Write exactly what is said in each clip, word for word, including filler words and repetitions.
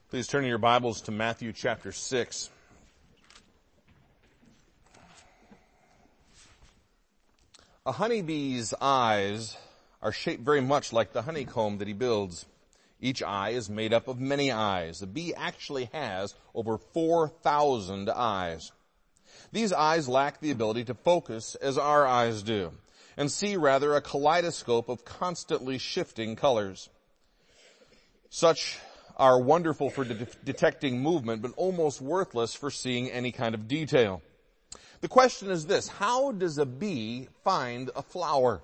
Please turn your Bibles to Matthew chapter six. A honeybee's eyes are shaped very much like the honeycomb that he builds. Each eye is made up of many eyes. The bee actually has over four thousand eyes. These eyes lack the ability to focus as our eyes do, and see rather a kaleidoscope of constantly shifting colors. Such are wonderful for de- detecting movement, but almost worthless for seeing any kind of detail. The question is this: how does a bee find a flower?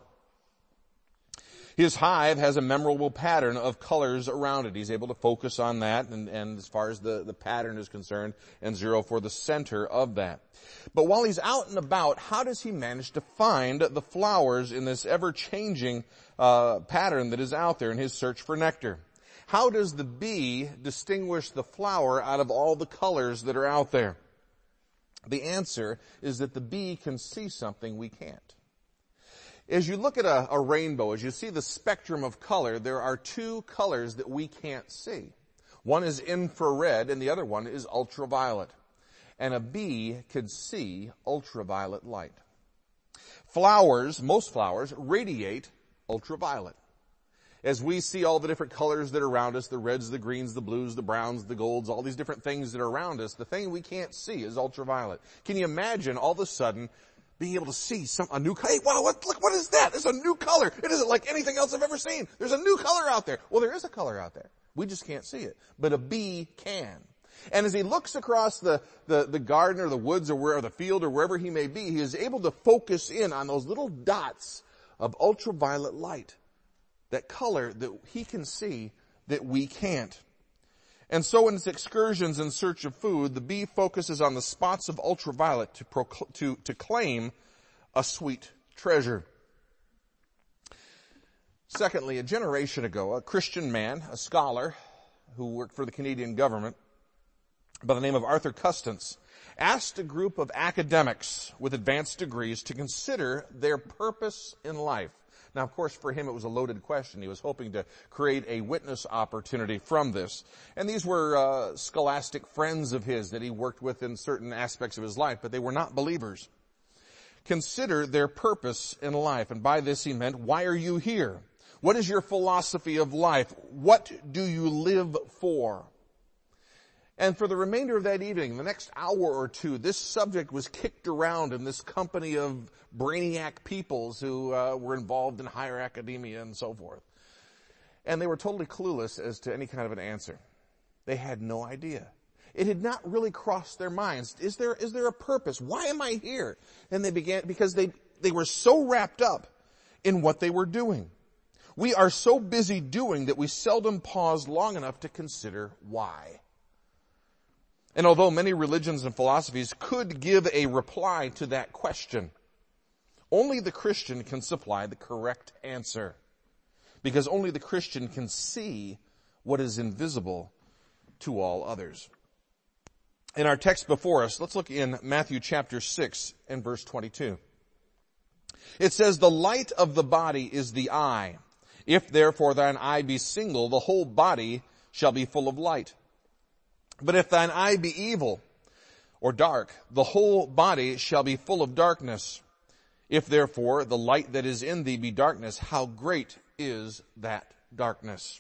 His hive has a memorable pattern of colors around it. He's able to focus on that, and, and as far as the, the pattern is concerned, and zero for the center of that. But while he's out and about, how does he manage to find the flowers in this ever-changing uh, pattern that is out there in his search for nectar? How does the bee distinguish the flower out of all the colors that are out there? The answer is that the bee can see something we can't. As you look at a, a rainbow, as you see the spectrum of color, there are two colors that we can't see. One is infrared and the other one is ultraviolet. And a bee can see ultraviolet light. Flowers, most flowers, radiate ultraviolet. As we see all the different colors that are around us, the reds, the greens, the blues, the browns, the golds, all these different things that are around us, the thing we can't see is ultraviolet. Can you imagine all of a sudden being able to see some, a new, hey, wow, what, look, what is that? It's a new color. It isn't like anything else I've ever seen. There's a new color out there. Well, there is a color out there. We just can't see it. But a bee can. And as he looks across the, the, the garden or the woods or where, or the field or wherever he may be, he is able to focus in on those little dots of ultraviolet light. That color that he can see that we can't. And so in its excursions in search of food, the bee focuses on the spots of ultraviolet to, procl- to, to claim a sweet treasure. Secondly, a generation ago, a Christian man, a scholar who worked for the Canadian government by the name of Arthur Custance, asked a group of academics with advanced degrees to consider their purpose in life. Now, of course, for him it was a loaded question. He was hoping to create a witness opportunity from this. And these were uh, scholastic friends of his that he worked with in certain aspects of his life, but they were not believers. Consider their purpose in life. And by this he meant, why are you here? What is your philosophy of life? What do you live for? And for the remainder of that evening, the next hour or two, this subject was kicked around in this company of brainiac peoples who uh, were involved in higher academia and so forth. And they were totally clueless as to any kind of an answer. They had no idea. It had not really crossed their minds. Is there, is there a purpose? Why am I here? And they began, because they, they were so wrapped up in what they were doing. We are so busy doing that we seldom pause long enough to consider why. And although many religions and philosophies could give a reply to that question, only the Christian can supply the correct answer. Because only the Christian can see what is invisible to all others. In our text before us, let's look in Matthew chapter six and verse twenty-two. It says, "The light of the body is the eye. If therefore thine eye be single, the whole body shall be full of light. But if thine eye be evil or dark, the whole body shall be full of darkness. If therefore the light that is in thee be darkness, how great is that darkness?"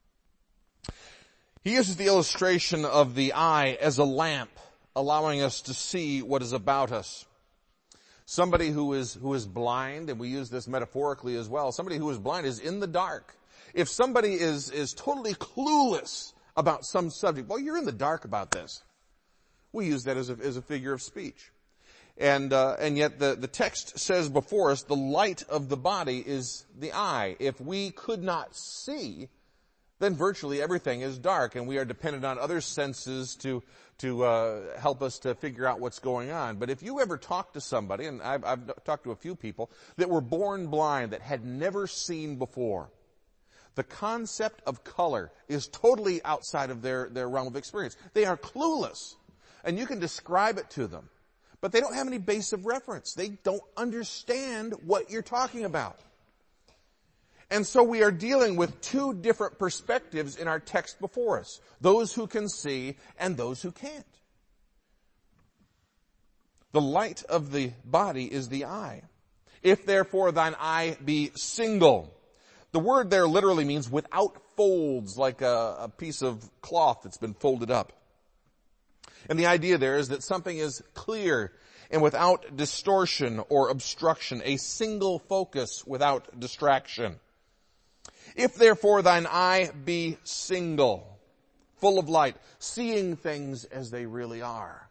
He uses the illustration of the eye as a lamp, allowing us to see what is about us. Somebody who is, who is blind, and we use this metaphorically as well, somebody who is blind is in the dark. If somebody is, is totally clueless about some subject, well, you're in the dark about this. We use that as a, as a figure of speech. And, uh, and yet the, the text says before us, the light of the body is the eye. If we could not see, then virtually everything is dark, and we are dependent on other senses to, to, uh, help us to figure out what's going on. But if you ever talk to somebody, and I've, I've talked to a few people that were born blind, that had never seen before, the concept of color is totally outside of their, their realm of experience. They are clueless. And you can describe it to them, but they don't have any base of reference. They don't understand what you're talking about. And so we are dealing with two different perspectives in our text before us. Those who can see and those who can't. The light of the body is the eye. If therefore thine eye be single. The word there literally means without folds, like a, a piece of cloth that's been folded up. And the idea there is that something is clear and without distortion or obstruction, a single focus without distraction. If therefore thine eye be single, full of light, seeing things as they really are.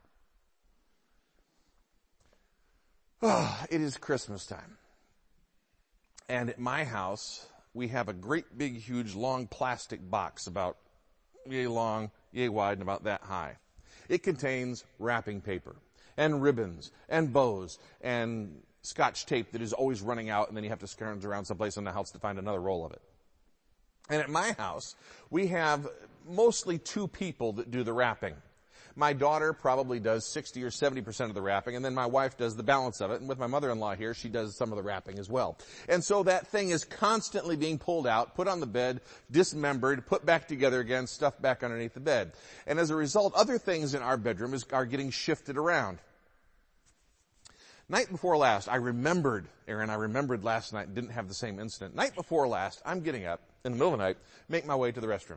Oh, it is Christmas time. And at my house, we have a great big, huge, long plastic box about yay long, yay wide, and about that high. It contains wrapping paper and ribbons and bows and Scotch tape that is always running out, and then you have to scrounge around someplace in the house to find another roll of it. And at my house, we have mostly two people that do the wrapping. My daughter probably does sixty or seventy percent of the wrapping, and then my wife does the balance of it. And with my mother-in-law here, she does some of the wrapping as well. And so that thing is constantly being pulled out, put on the bed, dismembered, put back together again, stuffed back underneath the bed. And as a result, other things in our bedroom is, are getting shifted around. Night before last, I remembered, Aaron, I remembered last night, didn't have the same incident. Night before last, I'm getting up in the middle of the night, make my way to the restroom.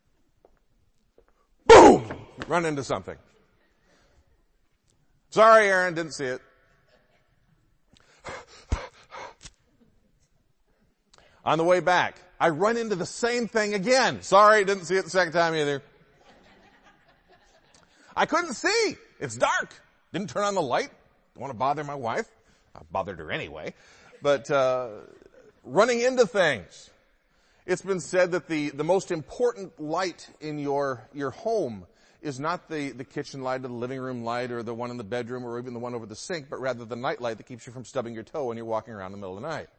Boom! Run into something. Sorry, Aaron, didn't see it. On the way back, I run into the same thing again. Sorry, didn't see it the second time either. I couldn't see. It's dark. Didn't turn on the light. Don't want to bother my wife. I bothered her anyway. But uh running into things. It's been said that the, the most important light in your, your home is not the, the kitchen light or the living room light or the one in the bedroom or even the one over the sink, but rather the night light that keeps you from stubbing your toe when you're walking around in the middle of the night.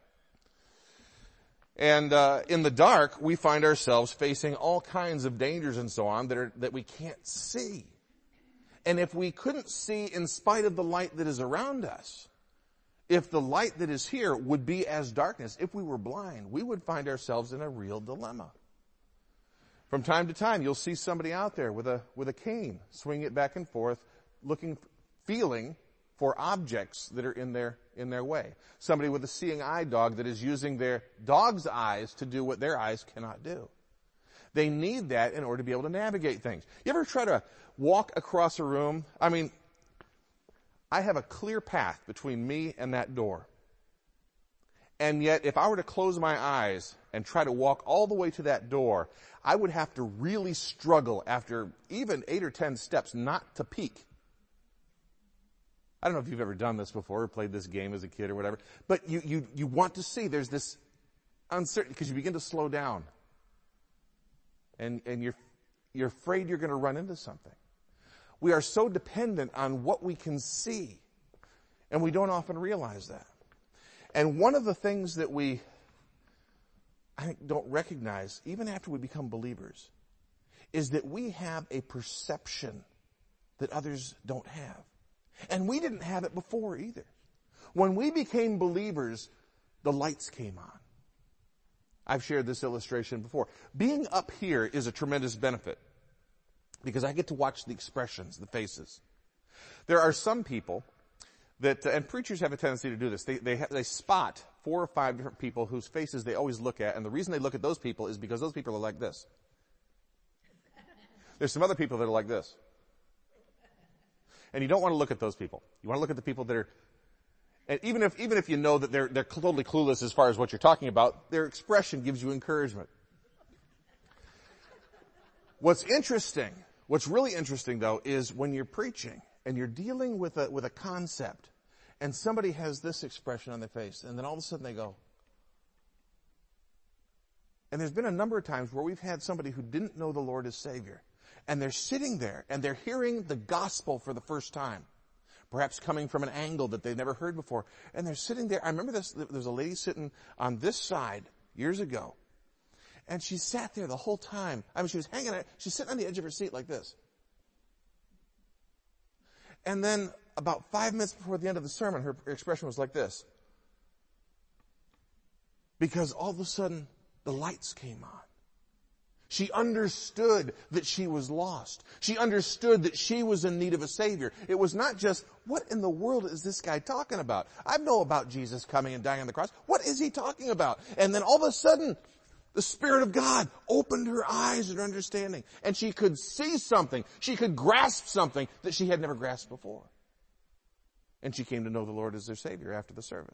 And uh in the dark, we find ourselves facing all kinds of dangers and so on that are, that we can't see. And if we couldn't see in spite of the light that is around us, if the light that is here would be as darkness, if we were blind, we would find ourselves in a real dilemma. From time to time, you'll see somebody out there with a, with a cane, swinging it back and forth, looking, feeling for objects that are in their, in their way. Somebody with a seeing eye dog that is using their dog's eyes to do what their eyes cannot do. They need that in order to be able to navigate things. You ever try to walk across a room? I mean, I have a clear path between me and that door. And yet, if I were to close my eyes and try to walk all the way to that door, I would have to really struggle after even eight or ten steps not to peek. I don't know if you've ever done this before or played this game as a kid or whatever, but you, you, you want to see. There's this uncertainty because you begin to slow down. And, and you're, you're afraid you're going to run into something. We are so dependent on what we can see, and we don't often realize that. And one of the things that we, I think, don't recognize, even after we become believers, is that we have a perception that others don't have. And we didn't have it before either. When we became believers, the lights came on. I've shared this illustration before. Being up here is a tremendous benefit because I get to watch the expressions, the faces. There are some people that, uh, and preachers have a tendency to do this. They they, ha- they spot four or five different people whose faces they always look at, and the reason they look at those people is because those people are like this. There's some other people that are like this. And you don't want to look at those people. You want to look at the people that are, and even if, even if you know that they're, they're totally clueless as far as what you're talking about, their expression gives you encouragement. What's interesting, what's really interesting though, is when you're preaching and you're dealing with a, with a concept and somebody has this expression on their face and then all of a sudden they go. And there's been a number of times where we've had somebody who didn't know the Lord as Savior. And they're sitting there and they're hearing the gospel for the first time. Perhaps coming from an angle that they've never heard before. And they're sitting there. I remember this, there was a lady sitting on this side years ago. And she sat there the whole time. I mean, she was hanging out. She's sitting on the edge of her seat like this. And then about five minutes before the end of the sermon, her expression was like this. Because all of a sudden, the lights came on. She understood that she was lost. She understood that she was in need of a Savior. It was not just, what in the world is this guy talking about? I know about Jesus coming and dying on the cross. What is he talking about? And then all of a sudden, the Spirit of God opened her eyes and her understanding. And she could see something. She could grasp something that she had never grasped before. And she came to know the Lord as their Savior after the service.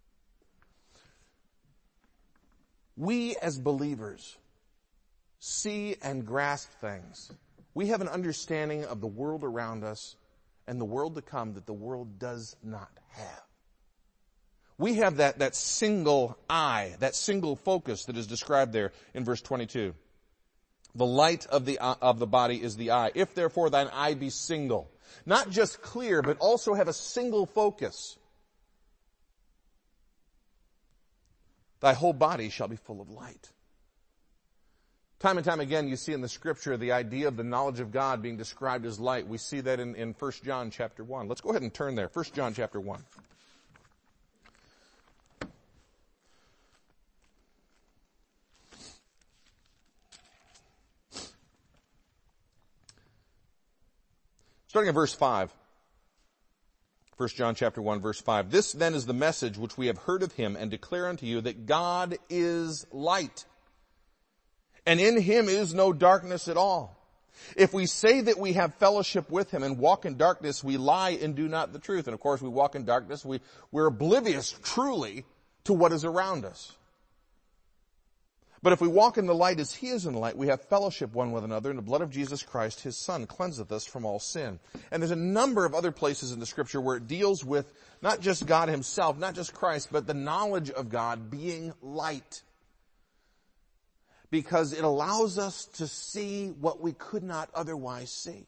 We as believers see and grasp things. We have an understanding of the world around us and the world to come that the world does not have. We have that, that single eye, that single focus that is described there in verse twenty-two. The light of the, uh, of the body is the eye. If therefore thine eye be single, not just clear, but also have a single focus, thy whole body shall be full of light. Time and time again, you see in the scripture the idea of the knowledge of God being described as light. We see that in, in First John chapter one. Let's go ahead and turn there. First John chapter one. Starting at verse five. First John chapter one, verse five. This then is the message which we have heard of him and declare unto you, that God is light, and in him is no darkness at all. If we say that we have fellowship with him and walk in darkness, we lie and do not the truth. And of course, we walk in darkness. We, we're oblivious truly to what is around us. But if we walk in the light as he is in the light, we have fellowship one with another, and the blood of Jesus Christ, his Son, cleanseth us from all sin. And there's a number of other places in the scripture where it deals with not just God himself, not just Christ, but the knowledge of God being light. Because it allows us to see what we could not otherwise see.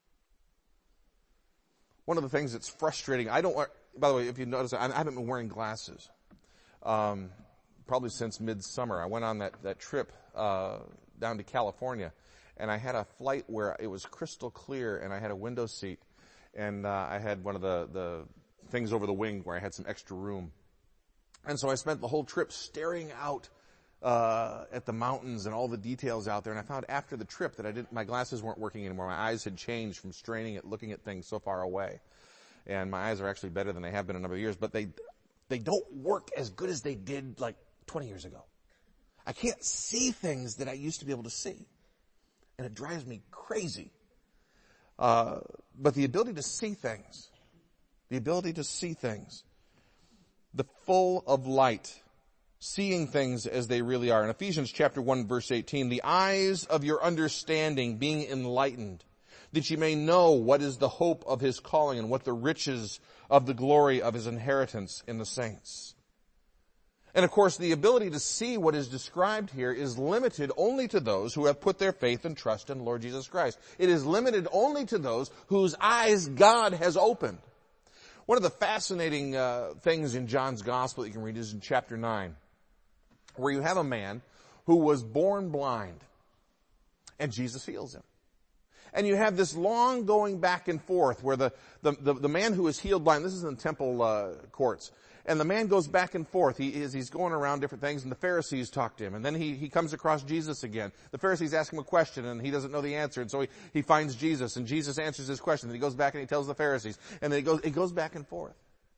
One of the things that's frustrating, I don't, by the way, if you notice, I haven't been wearing glasses. Um, probably since midsummer. I went on that, that trip, uh, down to California, and I had a flight where it was crystal clear, and I had a window seat, and, uh, I had one of the, the things over the wing where I had some extra room. And so I spent the whole trip staring out Uh, at the mountains and all the details out there. And I found after the trip that I didn't, my glasses weren't working anymore. My eyes had changed from straining at looking at things so far away. And my eyes are actually better than they have been in a number of years, but they, they don't work as good as they did like twenty years ago. I can't see things that I used to be able to see. And it drives me crazy. Uh, but the ability to see things, the ability to see things, the full of light, seeing things as they really are. In Ephesians chapter one, verse eighteen, the eyes of your understanding being enlightened, that you may know what is the hope of his calling and what the riches of the glory of his inheritance in the saints. And of course, the ability to see what is described here is limited only to those who have put their faith and trust in Lord Jesus Christ. It is limited only to those whose eyes God has opened. One of the fascinating uh, things in John's gospel that you can read is in chapter nine. Where you have a man who was born blind, and Jesus heals him. And you have this long going back and forth where the, the, the, the man who is healed blind, this is in temple uh, courts, and the man goes back and forth. He is, he's going around different things, and the Pharisees talk to him. And then he, he comes across Jesus again. The Pharisees ask him a question, and he doesn't know the answer, and so he, he finds Jesus, and Jesus answers his question, and he goes back and he tells the Pharisees, and then it goes, it goes back and forth.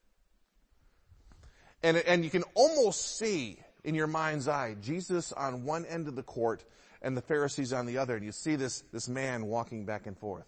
And, and you can almost see in your mind's eye, Jesus on one end of the court and the Pharisees on the other, and you see this, this man walking back and forth.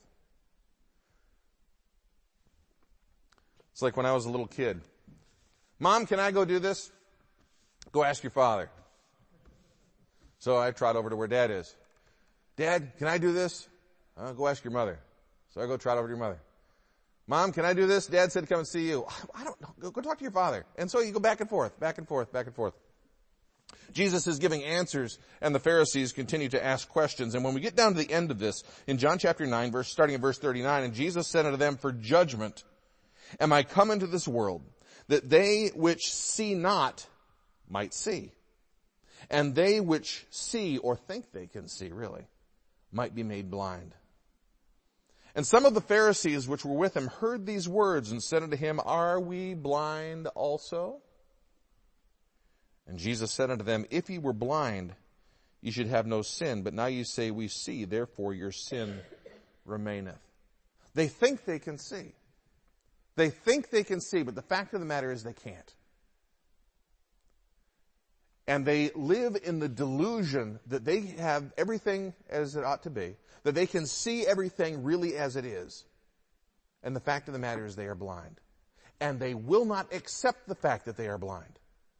It's like when I was a little kid. Mom, can I go do this? Go ask your father. So I trot over to where Dad is. Dad, can I do this? Uh, go ask your mother. So I go trot over to your mother. Mom, can I do this? Dad said to come and see you. I don't know. Go, go talk to your father. And so you go back and forth, back and forth, back and forth. Jesus is giving answers, and the Pharisees continue to ask questions. And when we get down to the end of this, in John chapter nine, verse, starting at verse thirty-nine, and Jesus said unto them, for judgment am I come into this world, that they which see not might see, and they which see, or think they can see really, might be made blind. And some of the Pharisees which were with him heard these words and said unto him, are we blind also? And Jesus said unto them, if ye were blind, ye should have no sin, but now ye say, we see, therefore your sin remaineth. They think they can see. They think they can see, but the fact of the matter is they can't. And they live in the delusion that they have everything as it ought to be, that they can see everything really as it is. And the fact of the matter is they are blind. And they will not accept the fact that they are blind.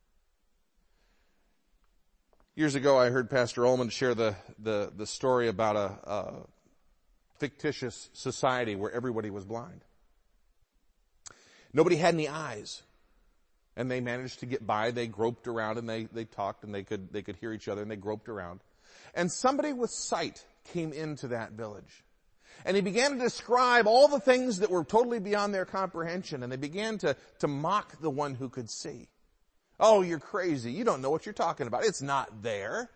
Years ago, I heard Pastor Ullman share the, the, the story about a, a fictitious society where everybody was blind. Nobody had any eyes. And they managed to get by. They groped around and they, they talked and they could, they could hear each other and they groped around. And somebody with sight came into that village. And he began to describe all the things that were totally beyond their comprehension. And they began to, to mock the one who could see. Oh, you're crazy. You don't know what you're talking about. It's not there.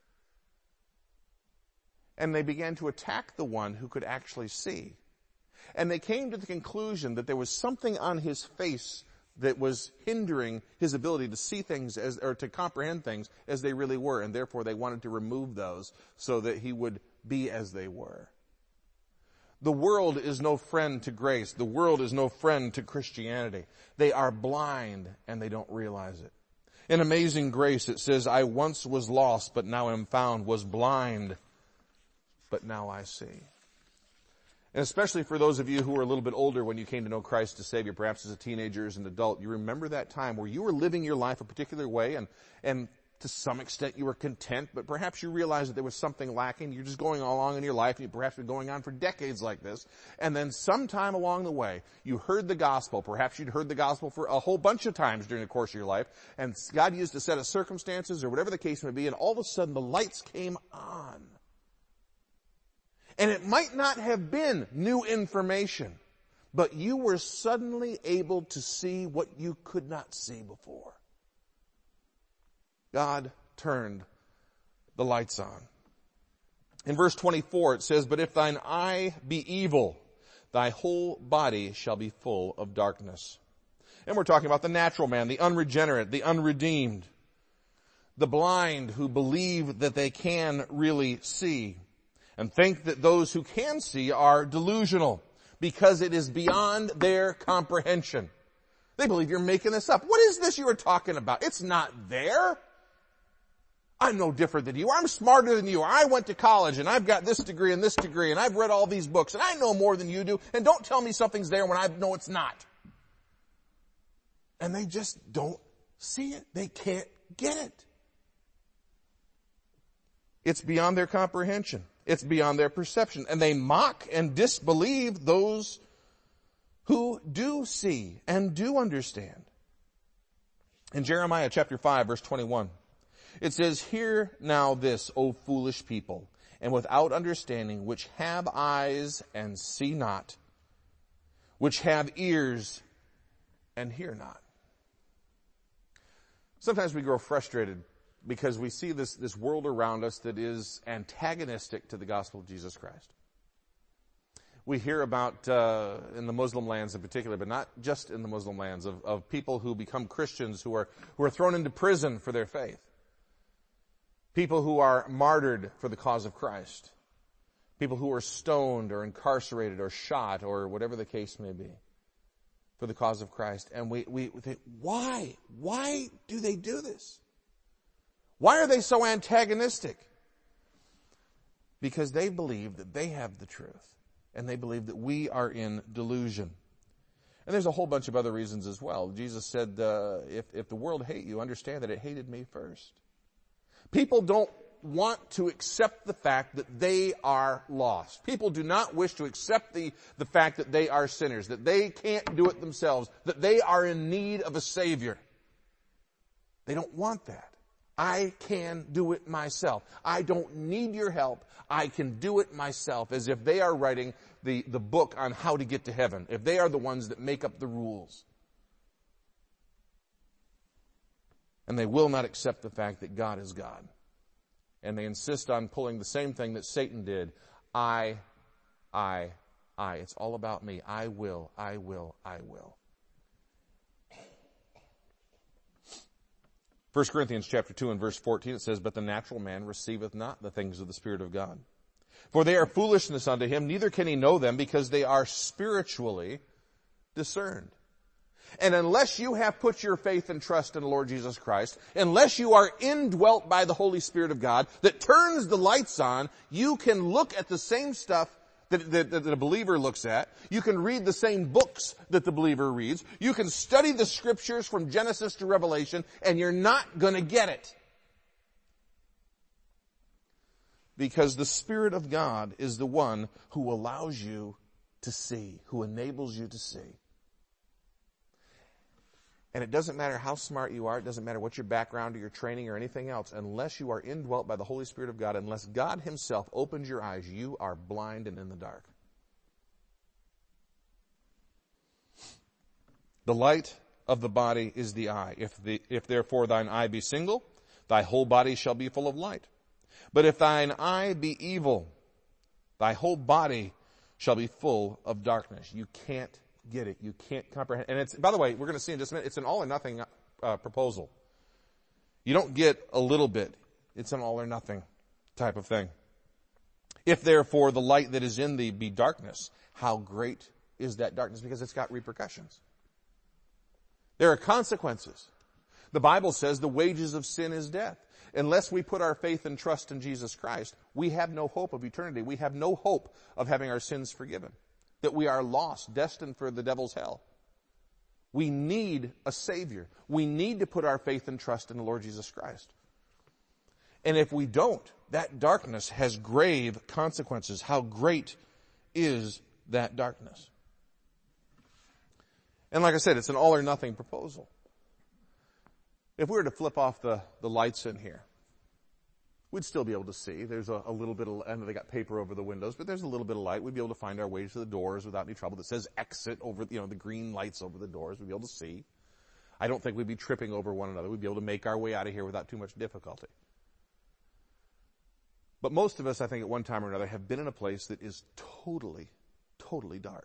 And they began to attack the one who could actually see. And they came to the conclusion that there was something on his face that was hindering his ability to see things as, or to comprehend things as they really were. And therefore they wanted to remove those so that he would be as they were. The world is no friend to grace. The world is no friend to Christianity. They are blind and they don't realize it. In Amazing Grace it says, I once was lost, but now am found, was blind, but now I see. And especially for those of you who are a little bit older when you came to know Christ as Savior, perhaps as a teenager, as an adult, you remember that time where you were living your life a particular way and, and to some extent you were content, but perhaps you realized that there was something lacking. You're just going along in your life and you perhaps been going on for decades like this. And then sometime along the way, you heard the gospel. Perhaps you'd heard the gospel for a whole bunch of times during the course of your life. And God used a set of circumstances or whatever the case may be, and all of a sudden the lights came on. And it might not have been new information, but you were suddenly able to see what you could not see before. God turned the lights on. In verse twenty-four it says, but if thine eye be evil, thy whole body shall be full of darkness. And we're talking about the natural man, the unregenerate, the unredeemed, the blind who believe that they can really see and think that those who can see are delusional because it is beyond their comprehension. They believe you're making this up. What is this you are talking about? It's not there. I'm no different than you. I'm smarter than you. I went to college and I've got this degree and this degree and I've read all these books and I know more than you do, and don't tell me something's there when I know it's not. And they just don't see it. They can't get it. It's beyond their comprehension. It's beyond their perception. And they mock and disbelieve those who do see and do understand. In Jeremiah chapter five, verse twenty-one, it says, hear now this, O foolish people, and without understanding, which have eyes and see not, which have ears and hear not. Sometimes we grow frustrated because we see this, this world around us that is antagonistic to the gospel of Jesus Christ. We hear about, uh, in the Muslim lands in particular, but not just in the Muslim lands, of, of people who become Christians who are, who are thrown into prison for their faith. People who are martyred for the cause of Christ. People who are stoned or incarcerated or shot or whatever the case may be for the cause of Christ. And we, we think, why? Why do they do this? Why are they so antagonistic? Because they believe that they have the truth. And they believe that we are in delusion. And there's a whole bunch of other reasons as well. Jesus said, uh, if, if the world hate you, understand that it hated me first. People don't want to accept the fact that they are lost. People do not wish to accept the, the fact that they are sinners, that they can't do it themselves, that they are in need of a Savior. They don't want that. I can do it myself. I don't need your help. I can do it myself, as if they are writing the, the book on how to get to heaven, if they are the ones that make up the rules. And they will not accept the fact that God is God. And they insist on pulling the same thing that Satan did. I, I, I. It's all about me. I will, I will, I will. First Corinthians chapter two and verse fourteen, it says, "But the natural man receiveth not the things of the Spirit of God. For they are foolishness unto him, neither can he know them, because they are spiritually discerned." And unless you have put your faith and trust in the Lord Jesus Christ, unless you are indwelt by the Holy Spirit of God that turns the lights on, you can look at the same stuff that, that, that the believer looks at. You can read the same books that the believer reads. You can study the scriptures from Genesis to Revelation, and you're not going to get it. Because the Spirit of God is the one who allows you to see, who enables you to see. And it doesn't matter how smart you are, it doesn't matter what your background or your training or anything else, unless you are indwelt by the Holy Spirit of God, unless God himself opens your eyes, you are blind and in the dark. The light of the body is the eye. If, the, if therefore thine eye be single, thy whole body shall be full of light. But if thine eye be evil, thy whole body shall be full of darkness. You can't get it. You can't comprehend. And it's, by the way, we're going to see in just a minute, it's an all or nothing uh, proposal. You don't get a little bit. It's an all or nothing type of thing. If therefore the light that is in thee be darkness, how great is that darkness? Because it's got repercussions. There are consequences. The Bible says the wages of sin is death. Unless we put our faith and trust in Jesus Christ, we have no hope of eternity. We have no hope of having our sins forgiven. That we are lost, destined for the devil's hell. We need a Savior. We need to put our faith and trust in the Lord Jesus Christ. And if we don't, that darkness has grave consequences. How great is that darkness? And like I said, it's an all or nothing proposal. If we were to flip off the, the lights in here, we'd still be able to see. There's a, a little bit of, and they got paper over the windows, but there's a little bit of light. We'd be able to find our way to the doors without any trouble. That says exit over, you know, the green lights over the doors. We'd be able to see. I don't think we'd be tripping over one another. We'd be able to make our way out of here without too much difficulty. But most of us, I think, at one time or another, have been in a place that is totally, totally dark.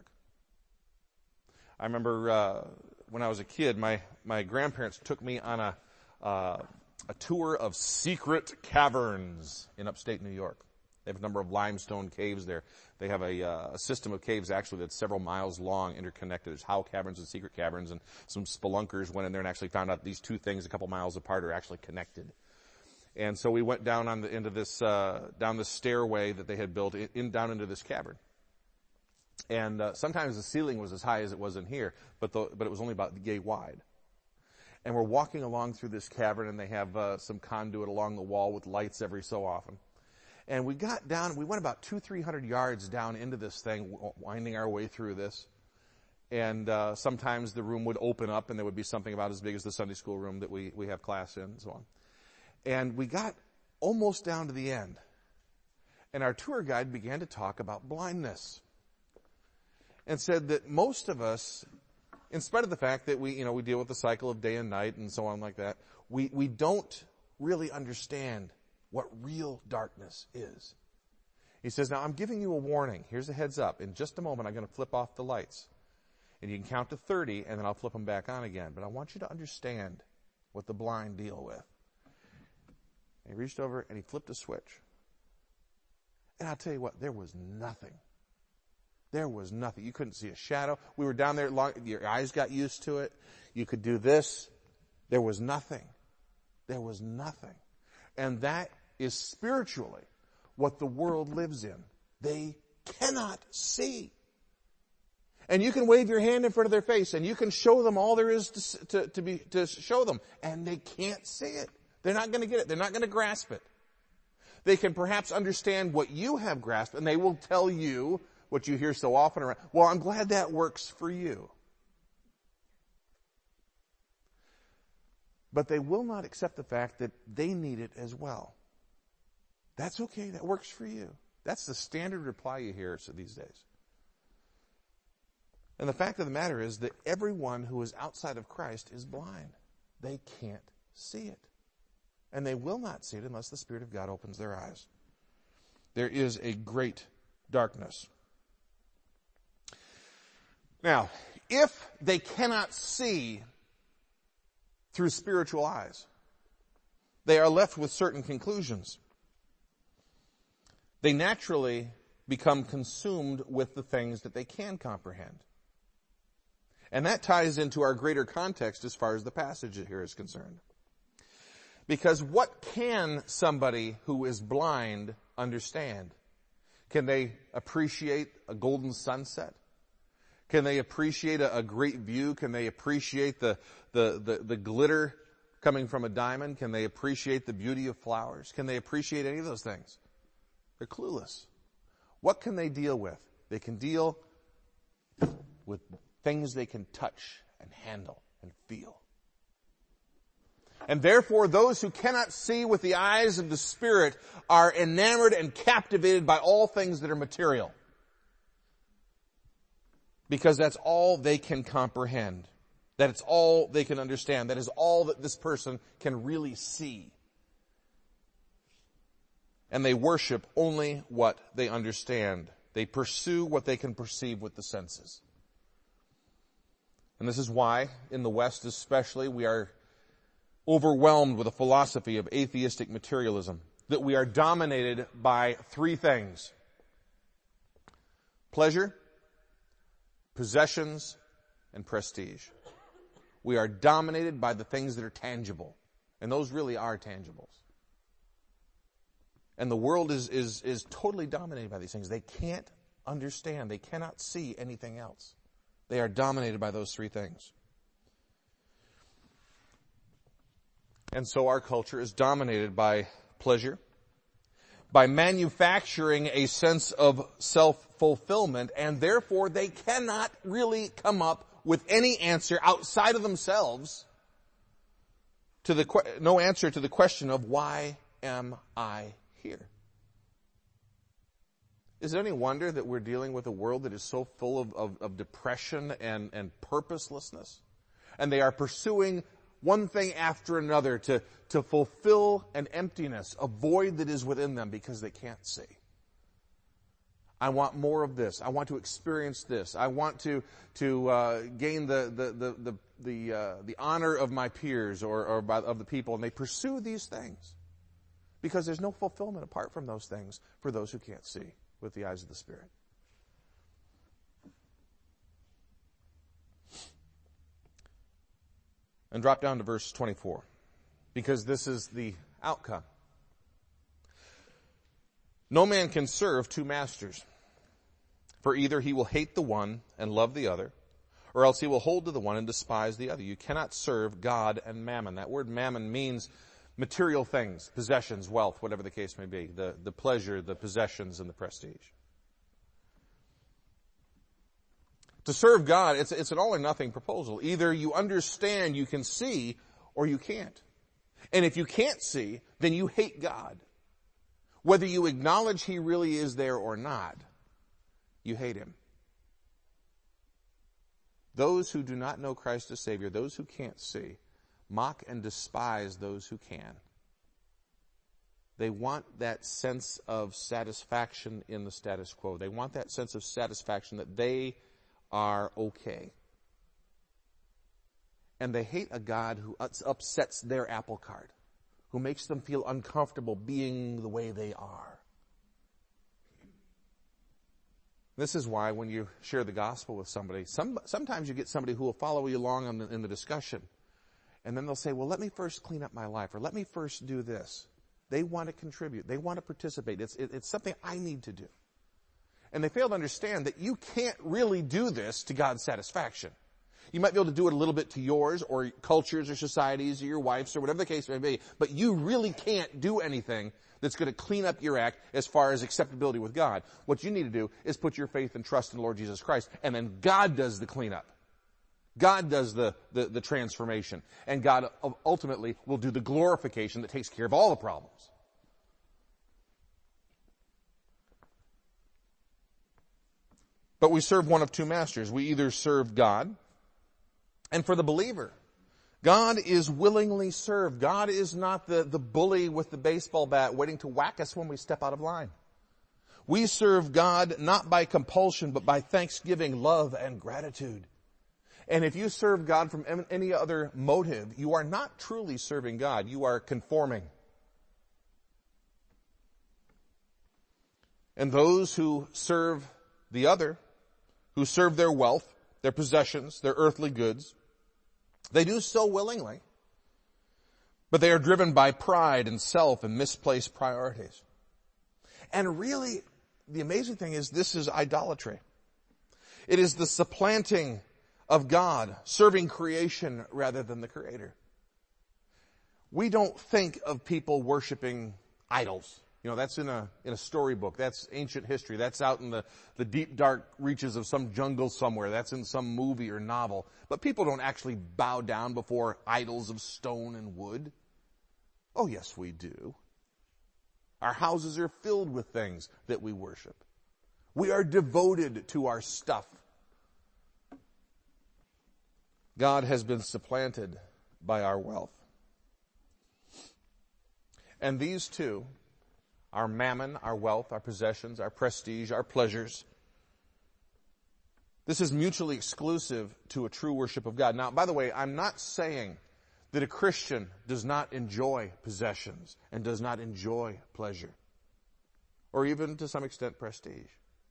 I remember uh, when I was a kid, my, my grandparents took me on a uh, a tour of secret caverns in upstate New York. They have a number of limestone caves there. They have a, uh, a system of caves actually that's several miles long, interconnected. There's Howe caverns and secret caverns, and some spelunkers went in there and actually found out these two things a couple miles apart are actually connected. And so we went down on the, into this, uh, down the stairway that they had built in, in down into this cavern. And, uh, sometimes the ceiling was as high as it was in here, but the, but it was only about yay wide. And we're walking along through this cavern, and they have, uh, some conduit along the wall with lights every so often. And we got down, we went about two, three hundred yards down into this thing, winding our way through this. And, uh, sometimes the room would open up, and there would be something about as big as the Sunday school room that we, we have class in, and so on. And we got almost down to the end. And our tour guide began to talk about blindness. And said that most of us, in spite of the fact that we, you know, we deal with the cycle of day and night and so on like that, we, we don't really understand what real darkness is. He says, now I'm giving you a warning. Here's a heads up. In just a moment, I'm going to flip off the lights. And you can count to thirty, and then I'll flip them back on again. But I want you to understand what the blind deal with. And he reached over and he flipped a switch. And I'll tell you what, there was nothing. There was nothing. You couldn't see a shadow. We were down there long, your eyes got used to it. You could do this. There was nothing. There was nothing. And that is spiritually what the world lives in. They cannot see. And you can wave your hand in front of their face and you can show them all there is to, to, to be, to show them. And they can't see it. They're not going to get it. They're not going to grasp it. They can perhaps understand what you have grasped, and they will tell you what you hear so often around. Well, I'm glad that works for you. But they will not accept the fact that they need it as well. That's okay. That works for you. That's the standard reply you hear these days. And the fact of the matter is that everyone who is outside of Christ is blind. They can't see it. And they will not see it unless the Spirit of God opens their eyes. There is a great darkness. Now, if they cannot see through spiritual eyes, they are left with certain conclusions. They naturally become consumed with the things that they can comprehend. And that ties into our greater context as far as the passage here is concerned. Because what can somebody who is blind understand? Can they appreciate a golden sunset? Can they appreciate a, a great view? Can they appreciate the, the, the, the glitter coming from a diamond? Can they appreciate the beauty of flowers? Can they appreciate any of those things? They're clueless. What can they deal with? They can deal with things they can touch and handle and feel. And therefore, those who cannot see with the eyes of the Spirit are enamored and captivated by all things that are material. Because that's all they can comprehend. That it's all they can understand. That is all that this person can really see. And they worship only what they understand. They pursue what they can perceive with the senses. And this is why, in the West especially, we are overwhelmed with a philosophy of atheistic materialism. That we are dominated by three things: pleasure, possessions, and prestige. We are dominated by the things that are tangible. And those really are tangibles. And the world is, is, is totally dominated by these things. They can't understand. They cannot see anything else. They are dominated by those three things. And so our culture is dominated by pleasure, by manufacturing a sense of self-fulfillment, and therefore they cannot really come up with any answer outside of themselves to the no answer to the question of why am I here? Is it any wonder that we're dealing with a world that is so full of, of, of depression and, and purposelessness? And they are pursuing one thing after another to, to fulfill an emptiness, a void that is within them because they can't see. I want more of this. I want to experience this. I want to to uh, gain the the the the the, uh, the honor of my peers or, or by, of the people, and they pursue these things because there's no fulfillment apart from those things for those who can't see with the eyes of the Spirit. And drop down to verse twenty-four, because this is the outcome. No man can serve two masters, for either he will hate the one and love the other, or else he will hold to the one and despise the other. You cannot serve God and mammon. That word mammon means material things, possessions, wealth, whatever the case may be, the, the pleasure, the possessions, and the prestige. To serve God, it's, it's an all or nothing proposal. Either you understand, you can see, or you can't. And if you can't see, then you hate God. Whether you acknowledge He really is there or not, you hate Him. Those who do not know Christ as Savior, those who can't see, mock and despise those who can. They want that sense of satisfaction in the status quo. They want that sense of satisfaction that they are okay. And they hate a God who upsets their apple cart, who makes them feel uncomfortable being the way they are. This is why when you share the gospel with somebody, some, sometimes you get somebody who will follow you along in the, in the discussion. And then they'll say, well, let me first clean up my life, or let me first do this. They want to contribute. They want to participate. It's, it, it's something I need to do. And they fail to understand that you can't really do this to God's satisfaction. You might be able to do it a little bit to yours or cultures or societies or your wife's or whatever the case may be, but you really can't do anything that's going to clean up your act as far as acceptability with God. What you need to do is put your faith and trust in the Lord Jesus Christ, and then God does the cleanup. God does the, the, the transformation, and God ultimately will do the glorification that takes care of all the problems. But we serve one of two masters. We either serve God, and for the believer, God is willingly served. God is not the, the bully with the baseball bat waiting to whack us when we step out of line. We serve God not by compulsion, but by thanksgiving, love, and gratitude. And if you serve God from any other motive, you are not truly serving God. You are conforming. And those who serve the other, who serve their wealth, their possessions, their earthly goods, they do so willingly. But they are driven by pride and self and misplaced priorities. And really, the amazing thing is this is idolatry. It is the supplanting of God, serving creation rather than the Creator. We don't think of people worshiping idols. You know, that's in a in a storybook. That's ancient history. That's out in the, the deep, dark reaches of some jungle somewhere. That's in some movie or novel. But people don't actually bow down before idols of stone and wood. Oh, yes, we do. Our houses are filled with things that we worship. We are devoted to our stuff. God has been supplanted by our wealth. And these two, our mammon, our wealth, our possessions, our prestige, our pleasures, this is mutually exclusive to a true worship of God. Now, by the way, I'm not saying that a Christian does not enjoy possessions and does not enjoy pleasure, or even to some extent prestige.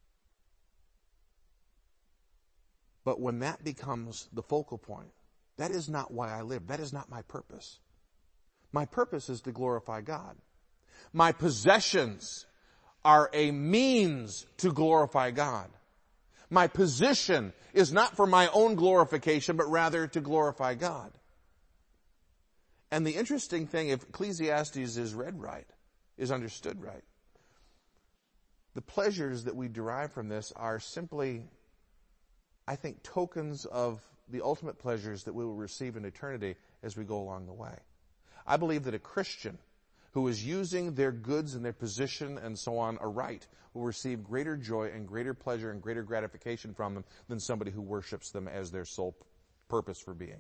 But when that becomes the focal point, that is not why I live. That is not my purpose. My purpose is to glorify God. My possessions are a means to glorify God. My position is not for my own glorification, but rather to glorify God. And the interesting thing, if Ecclesiastes is read right, is understood right, the pleasures that we derive from this are simply, I think, tokens of the ultimate pleasures that we will receive in eternity as we go along the way. I believe that a Christian who is using their goods and their position and so on aright will receive greater joy and greater pleasure and greater gratification from them than somebody who worships them as their sole purpose for being.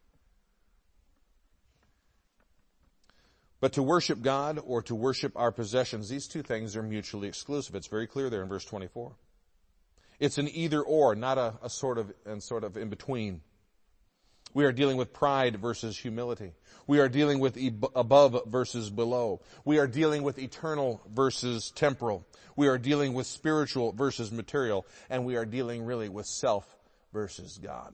But to worship God or to worship our possessions, these two things are mutually exclusive. It's very clear there in verse twenty-four. It's an either or, not a, a sort of and sort of in between. We are dealing with pride versus humility. We are dealing with e- above versus below. We are dealing with eternal versus temporal. We are dealing with spiritual versus material. And we are dealing really with self versus God.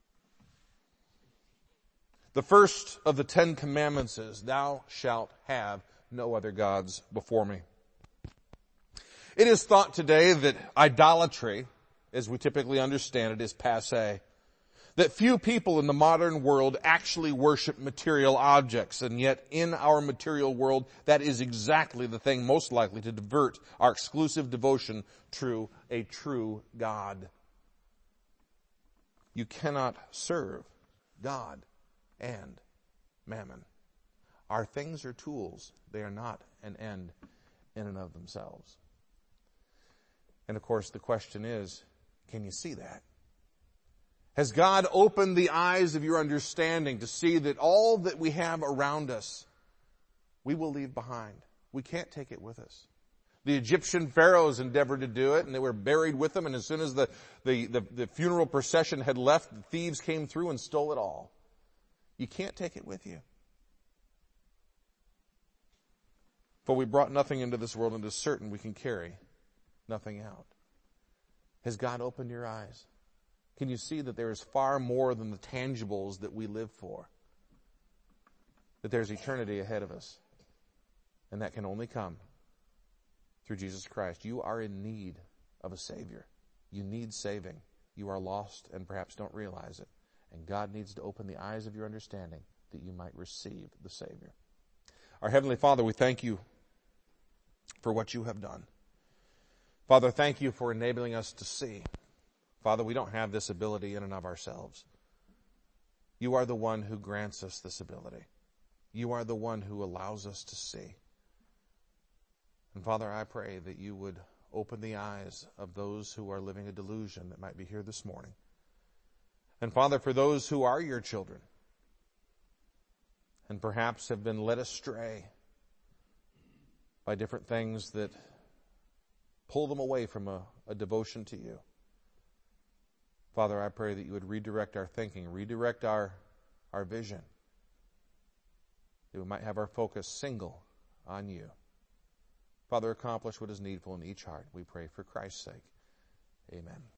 The first of the Ten Commandments is, thou shalt have no other gods before me. It is thought today that idolatry, as we typically understand it, is passé. That few people in the modern world actually worship material objects, and yet in our material world, that is exactly the thing most likely to divert our exclusive devotion to a true God. You cannot serve God and mammon. Our things are tools. They are not an end in and of themselves. And of course, the question is, can you see that? Has God opened the eyes of your understanding to see that all that we have around us, we will leave behind? We can't take it with us. The Egyptian pharaohs endeavored to do it, and they were buried with them, and as soon as the, the, the, the funeral procession had left, the thieves came through and stole it all. You can't take it with you. For we brought nothing into this world, and it is certain we can carry nothing out. Has God opened your eyes? Can you see that there is far more than the tangibles that we live for? That there's eternity ahead of us. And that can only come through Jesus Christ. You are in need of a Savior. You need saving. You are lost and perhaps don't realize it. And God needs to open the eyes of your understanding that you might receive the Savior. Our Heavenly Father, we thank you for what you have done. Father, thank you for enabling us to see. Father, we don't have this ability in and of ourselves. You are the one who grants us this ability. You are the one who allows us to see. And Father, I pray that you would open the eyes of those who are living a delusion that might be here this morning. And Father, for those who are your children and perhaps have been led astray by different things that pull them away from a, a devotion to you. Father, I pray that you would redirect our thinking, redirect our, our vision, that we might have our focus single on you. Father, accomplish what is needful in each heart. We pray for Christ's sake. Amen.